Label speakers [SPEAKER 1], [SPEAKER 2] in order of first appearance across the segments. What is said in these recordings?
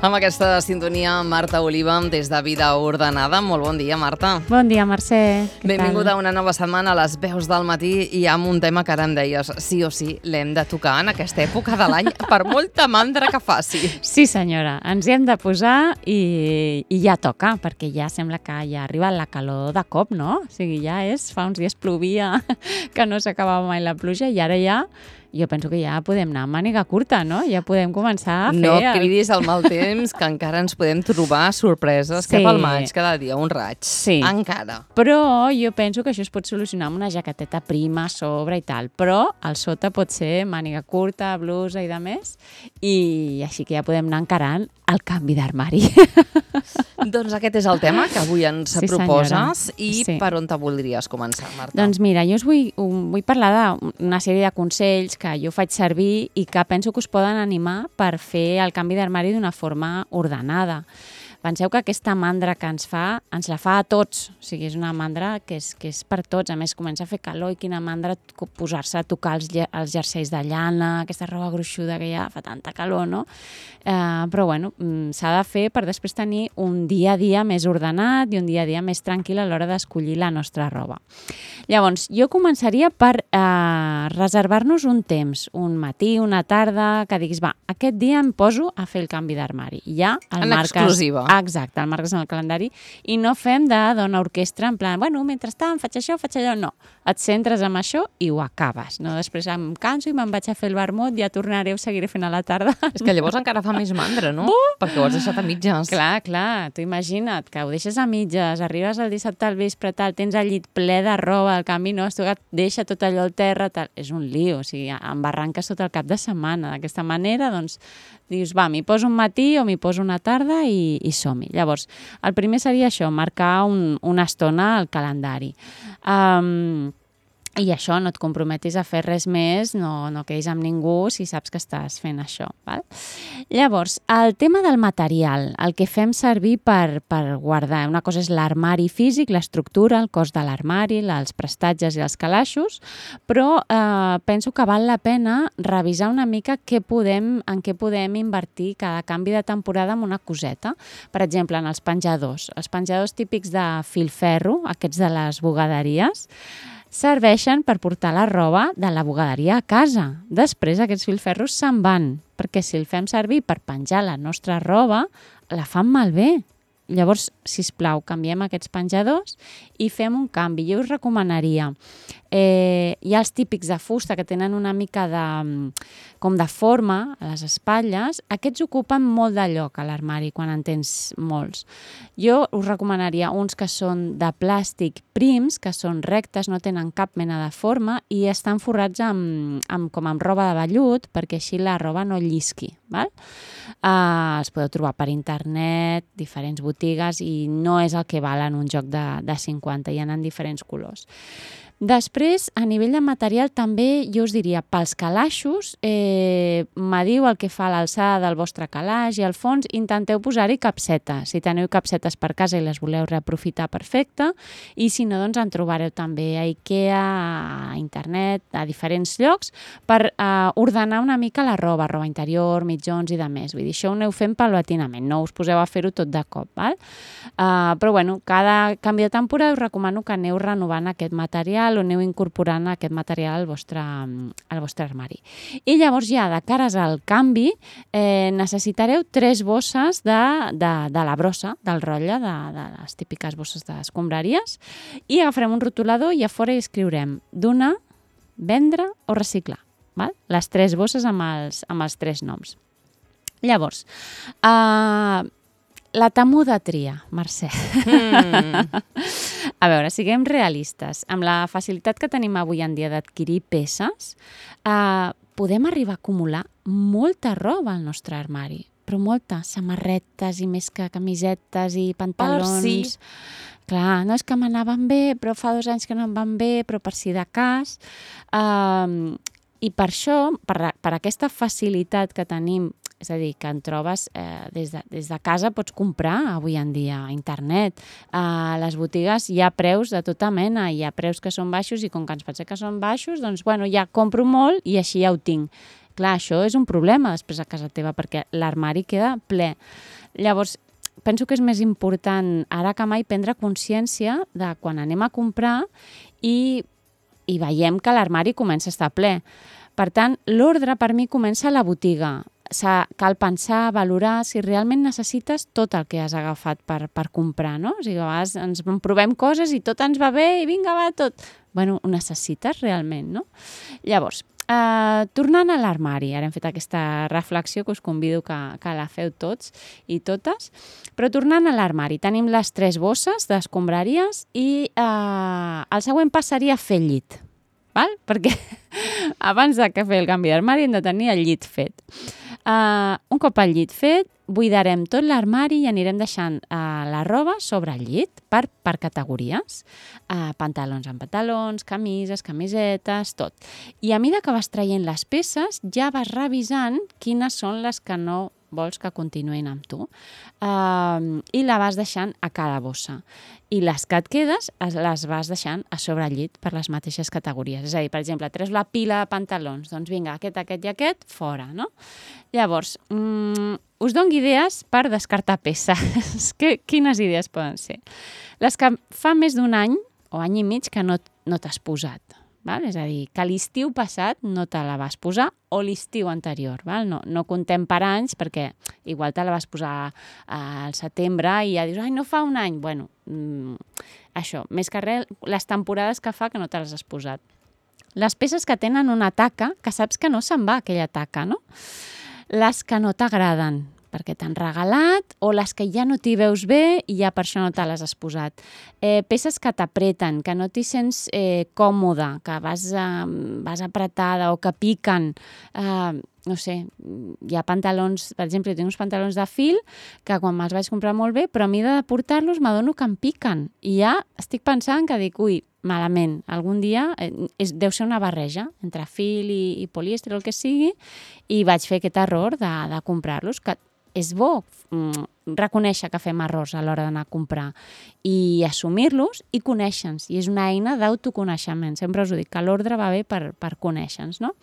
[SPEAKER 1] Amb aquesta sintonia, Marta Oliva, des de Vida Ordenada. Molt bon dia, Marta.
[SPEAKER 2] Bon dia, Mercè.
[SPEAKER 1] Benvinguda a una nova setmana a les veus del matí i amb un tema que ara em deies, sí o sí, l'hem de tocar en aquesta època de l'any, per molta mandra que faci.
[SPEAKER 2] Sí, senyora, ens hi hem de posar i ja toca, perquè ja sembla que ja arriba la calor de cop, no? O sigui, ja fa uns dies plovia, que no s'acabava mai la pluja i ara ja... Jo penso que ja podem anar a màniga curta, no? Ja podem començar a fer...
[SPEAKER 1] No cridis al mal temps, que encara ens podem trobar sorpreses cap al maig, cada dia un raig.
[SPEAKER 2] Sí.
[SPEAKER 1] Encara.
[SPEAKER 2] Però jo penso que això es pot solucionar amb una jaqueteta prima a sobre i tal. Però al sota pot ser màniga curta, blusa i de més. I així que ja podem anar encarant el canvi d'armari.
[SPEAKER 1] Doncs aquest és el tema que avui ens proposes. I
[SPEAKER 2] sí.
[SPEAKER 1] Per on te voldries començar, Marta?
[SPEAKER 2] Doncs mira, jo us vull parlar d'una sèrie de consells que jo faig servir i que penso que us poden animar per fer el canvi d'armari d'una forma ordenada. Penseu que aquesta mandra que ens la fa a tots. O sigui, és una mandra que és per tots. A més, comença a fer calor i quina mandra posar-se a tocar els jerseis de llana, aquesta roba gruixuda que ja fa tanta calor, no? Però, bueno, s'ha de fer per després tenir un dia a dia més ordenat i un dia a dia més tranquil a l'hora d'escollir la nostra roba. Llavors, jo començaria per reservar-nos un temps, un matí, una tarda, que diguis, va, aquest dia em poso a fer el canvi d'armari. Ja el marques...
[SPEAKER 1] exclusiva.
[SPEAKER 2] Exacte, el marques en el calendari i no fem de dona orquestra en plan, bueno, mentrestant faig això, faig allò, no. Et centres en això i ho acabes, no? Després em canso i me'n vaig a fer el vermut, ja tornaré, ho seguiré fent a la tarda.
[SPEAKER 1] És que llavors encara fa més mandra, no? Perquè ho has deixat a mitges.
[SPEAKER 2] Clar, tu imagina't que ho deixes a mitges, arribes el dissabte al vespre, tal, tens el llit ple de roba, al canvi no, has tocat, deixa tot allò al terra, tal. És un lío, o sigui, embarranques tot el cap de setmana. D'aquesta manera, doncs, dius, va, m'hi poso un matí o m'hi poso una tarda i som-hi. Llavors, el primer seria això, marcar una estona al calendari. I això, no et comprometis a fer res més, no quedis amb ningú si saps que estàs fent això. Val? Llavors, el tema del material, el que fem servir per guardar, una cosa és l'armari físic, l'estructura, el cos de l'armari, els prestatges i els calaixos, però penso que val la pena revisar una mica en què podem invertir cada canvi de temporada en una coseta. Per exemple, en els penjadors típics de filferro, aquests de les bugaderies, serveixen per portar la roba de la bugaderia a casa. Després aquests filferros se'n van, perquè si el fem servir per penjar la nostra roba, la fan malbé. Llavors, sisplau, canviem aquests penjadors i fem un canvi. Jo us recomanaria, hi ha els típics de fusta que tenen una mica com de forma a les espatlles, aquests ocupen molt de lloc a l'armari quan en tens molts. Jo us recomanaria uns que són de plàstic prims, que són rectes, no tenen cap mena de forma i estan forrats com amb roba de vellut perquè així la roba no llisqui. Val? Els podeu trobar per internet, diferents botigues i no és el que valen un joc de 50, hi ha en diferents colors. Després, a nivell de material, també jo us diria, pels calaixos, mediu el que fa l'alçada del vostre calaix i al fons intenteu posar-hi capsetes. Si teniu capsetes per casa i les voleu reaprofitar, perfecte, i si no, doncs en trobareu també a IKEA, a internet, a diferents llocs, per ordenar una mica la roba interior, mitjons i de més. Vull dir, això ho aneu fent paulatinament, no us poseu a fer-ho tot de cop, val? Però bueno, cada canvi de temporada us recomano que aneu renovant aquest material o aneu incorporant aquest material al vostre armari. I llavors ja, de cares al canvi, necessitareu 3 bosses de la brossa, del rotlle, de les típiques bosses d'escombraries, i agafarem un rotulador i a fora hi escriurem donar, vendre o reciclar. Val? Les 3 bosses amb els 3 noms. Llavors, la temuda tria, Mercè. A veure, siguem realistes. Amb la facilitat que tenim avui en dia d'adquirir peces, podem arribar a acumular molta roba al nostre armari, però molta, samarretes i més que camisetes i pantalons.
[SPEAKER 1] Sí.
[SPEAKER 2] Clar, no és que m'anaven bé, però fa 2 anys que no em van bé, però per si de cas. I per això, per aquesta facilitat que tenim, és a dir, que en trobes des de casa, pots comprar avui en dia a internet. A les botigues hi ha preus de tota mena, hi ha preus que són baixos i com que ens pensem que són baixos, doncs bueno, ja compro molt i així ja ho tinc. clar, això és un problema després a casa teva, perquè l'armari queda ple. Llavors, penso que és més important ara que mai prendre consciència de quan anem a comprar i veiem que l'armari comença a estar ple. Per tant, l'ordre per mi comença a la botiga. Cal pensar, valorar si realment necessites tot el que has agafat per comprar, no? O sigui, a vegades ens provem coses i tot ens va bé i vinga, va, tot. Bueno, ho necessites realment, no? Llavors, tornant a l'armari, ara hem fet aquesta reflexió que us convido que la feu tots i totes, però tornant a l'armari, tenim les 3 bosses d'escombraries i el següent pas seria fer el llit, val? Perquè abans de fer el canvi d'armari hem de tenir el llit fet. Un cop el llit fet, buidarem tot l'armari i anirem deixant la roba sobre el llit per categories. Pantalons amb pantalons, camises, camisetes, tot. I a mesura que vas traient les peces, ja vas revisant quines són les que no vols que continuïn amb tu. I la vas deixant a cada bossa. I les que et quedes les vas deixant a sobre el llit per les mateixes categories. És a dir, per exemple, treus la pila de pantalons, doncs vinga, aquest i aquest, fora, no? Llavors, us dono idees per descartar peces. Quines idees poden ser? Les que fa més d'un any o any i mig que no t'has posat. Val? És a dir, que l'estiu passat no te la vas posar o l'estiu anterior. Val? No contem per anys perquè igual te la vas posar al setembre i ja dius, ai, no fa un any. Bueno, això, més que res, les temporades que fa que no te les has posat. Les peces que tenen una taca, que saps que no se'n va aquella taca, no? Les que no t'agraden, perquè t'han regalat, o les que ja no t'hi veus bé i ja per això no te les has posat. Peces que t'apreten, que no t'hi sents còmode, que vas apretada o que piquen. No sé, hi ha pantalons, per exemple, jo tinc uns pantalons de fil que quan me'ls vaig comprar molt bé, però a mesura de portar-los m'adono que em piquen. I ja estic pensant que dic, ui, malament, algun dia deu ser una barreja entre fil i polièster o el que sigui, i vaig fer aquest error de comprar-los, que és bo reconèixer que fem errors a l'hora d'anar a comprar i assumir-los i conèixer-nos. I és una eina d'autoconeixement. Sempre us ho dic, que l'ordre va bé per conèixer-nos, no?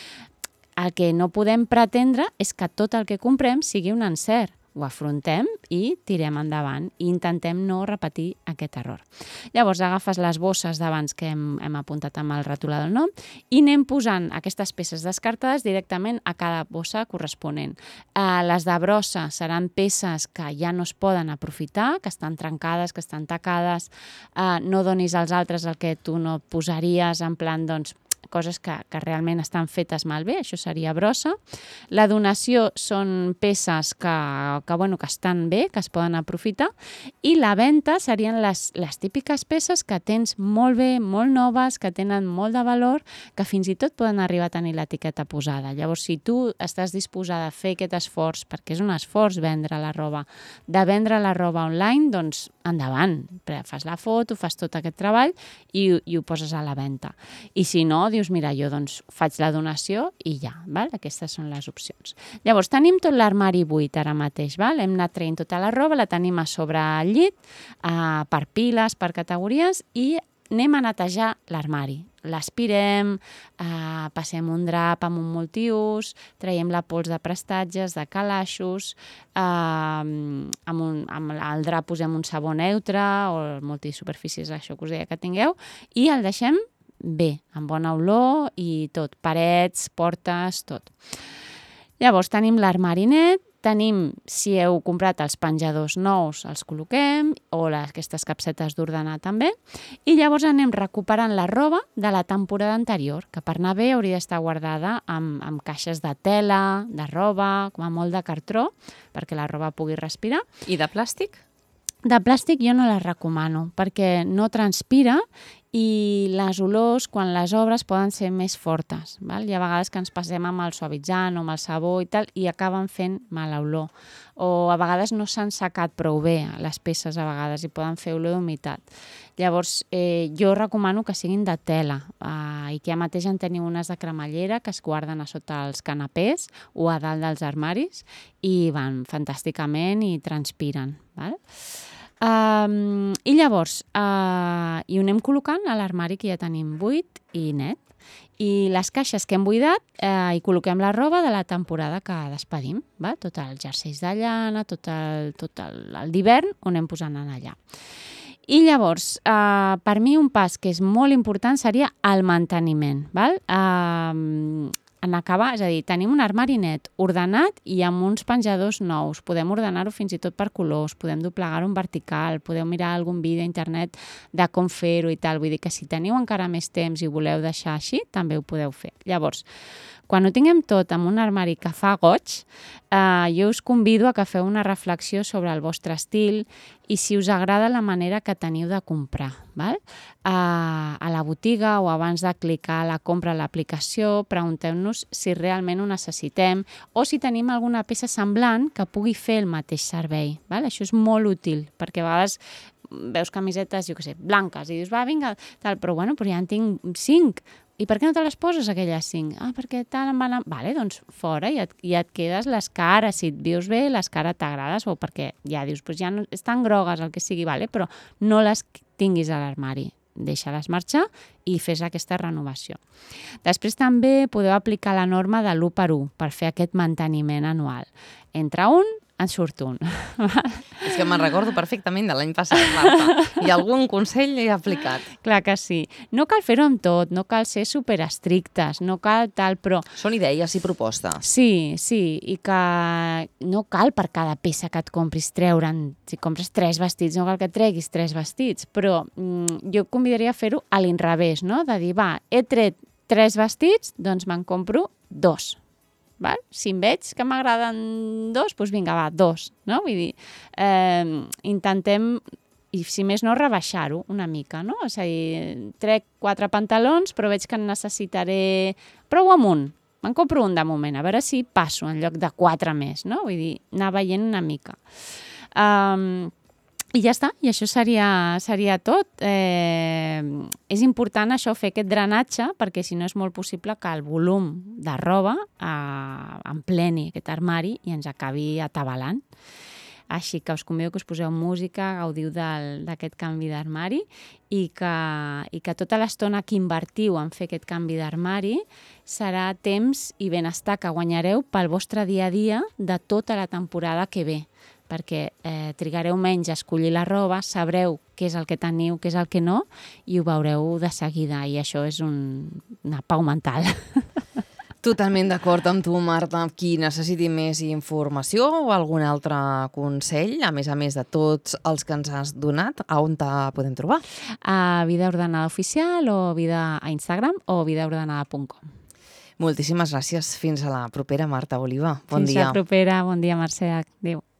[SPEAKER 2] El que no podem pretendre és que tot el que comprem sigui un encert. Ho afrontem i tirem endavant i intentem no repetir aquest error. Llavors agafes les bosses d'abans que hem apuntat amb el retolador del nom i anem posant aquestes peces descartades directament a cada bossa corresponent. Les de brossa seran peces que ja no es poden aprofitar, que estan trencades, que estan tacades. No donis als altres el que tu no posaries, en plan, doncs, coses que realment estan fetes malbé, això seria brossa. La donació són peces que estan bé, que es poden aprofitar, i la venda serien les típiques peces que tens molt bé, molt noves, que tenen molt de valor, que fins i tot poden arribar a tenir l'etiqueta posada. Llavors, si tu estàs disposada a fer aquest esforç, perquè és un esforç vendre la roba, de vendre la roba online, doncs endavant, fas la foto, fas tot aquest treball i ho poses a la venda. I si no, dius, mira, jo doncs faig la donació i ja, val? Aquestes són les opcions. Llavors, tenim tot l'armari buit ara mateix, val? Hem anat traient tota la roba, la tenim a sobre el llit, per piles, per categories, i anem a netejar l'armari. L'aspirem, passem un drap amb un multiús, traiem la pols de prestatges, de calaixos, amb el drap posem un sabó neutre o el multisuperfícies, això que us deia que tingueu, i el deixem bé, amb bona olor i tot, parets, portes, tot. Llavors tenim l'armari net, tenim, si heu comprat els penjadors nous, els col·loquem, o aquestes capsetes d'ordenar també, i llavors anem recuperant la roba de la temporada anterior, que per anar bé hauria d'estar guardada amb caixes de tela, de roba, com a molt de cartró, perquè la roba pugui respirar.
[SPEAKER 1] I de plàstic?
[SPEAKER 2] De plàstic jo no les recomano, perquè no transpira i les olors, quan les obres, poden ser més fortes. Val? Hi ha vegades que ens passem amb el suavitzant o amb el sabó i tal i acaben fent mala olor. O a vegades no s'han secat prou bé les peces, a vegades, i poden fer olor d'humitat. Llavors, jo recomano que siguin de tela. IKEA mateix en teniu unes de cremallera que es guarden a sota els canapés o a dalt dels armaris i van fantàsticament i transpiren. Val? I llavors, hi ho anem col·locant a l'armari que ja tenim buit i net. I les caixes que hem buidat hi col·loquem la roba de la temporada que despedim, va? Tots els jerseis de llana, tot el d'hivern ho anem posant allà. I llavors, per mi un pas que és molt important seria el manteniment, val? En acabar, és a dir, tenim un armari net, ordenat i amb uns penjadors nous. Podem ordenar-ho fins i tot per colors, podem doblegar-ho en vertical, podeu mirar algun vídeo a internet de com fer-ho i tal. Vull dir que si teniu encara més temps i voleu deixar així, també ho podeu fer. Llavors, quan ho tinguem tot en un armari que fa goig, jo us convido a que feu una reflexió sobre el vostre estil i si us agrada la manera que teniu de comprar. Val? A la botiga o abans de clicar la compra a l'aplicació, pregunteu-nos si realment ho necessitem o si tenim alguna peça semblant que pugui fer el mateix servei. Val? Això és molt útil, perquè a vegades veus camisetes, jo què sé, blanques, i dius, va, vinga, tal, però bueno, ja en tinc 5. I per què no te les poses, aquelles 5? Perquè tal em van... Vale, doncs fora, i et quedes les cares. Si et vius bé, les cares t'agrades, o perquè ja dius, ja no, estan grogues, el que sigui, vale, però no les tinguis a l'armari. Deixa-les marxar i fes aquesta renovació. Després també podeu aplicar la norma de l'1 per 1 per fer aquest manteniment anual. Entre un, en surt un.
[SPEAKER 1] És que me'n recordo perfectament de l'any passat, Marta. I algun consell he aplicat.
[SPEAKER 2] Clar que sí. No cal fer-ho amb tot, no cal ser superestrictes, no cal tal, però...
[SPEAKER 1] Són idees i propostes.
[SPEAKER 2] Sí, i que no cal per cada peça que et compris treure'n. Si compres 3 vestits, no cal que treguis 3 vestits, però jo convidaria a fer-ho a l'inrevés, no? De dir, va, he tret 3 vestits, doncs me'n compro 2. Val? Si em veig que m'agraden 2, doncs vinga, va, 2. No? Vull dir, intentem, i si més no, rebaixar-ho una mica, no? És a dir, trec 4 pantalons, però veig que en necessitaré prou amb un. Me'n compro un de moment, a veure si passo en lloc de 4 més, no? Vull dir, anar veient una mica. I ja està, i això seria tot. És important això, fer aquest drenatge, perquè si no és molt possible que el volum de roba empleni aquest armari i ens acabi atabalant. Així que us convido que us poseu música, gaudiu d'aquest canvi d'armari i que tota l'estona que invertiu en fer aquest canvi d'armari serà temps i benestar que guanyareu pel vostre dia a dia de tota la temporada que ve, perquè trigareu menys a escollir la roba, sabreu què és el que teniu, què és el que no, i ho veureu de seguida, i això és una pau mental.
[SPEAKER 1] Totalment d'acord amb tu, Marta. Qui necessiti més informació o algun altre consell, a més de tots els que ens has donat, a on te podem trobar?
[SPEAKER 2] A Vida Ordenada Oficial o a Instagram o vidaordenada.com.
[SPEAKER 1] Moltíssimes gràcies. Fins a la propera, Marta Oliva. Bon dia.
[SPEAKER 2] Fins a la propera. Bon dia, Mercè. Adéu.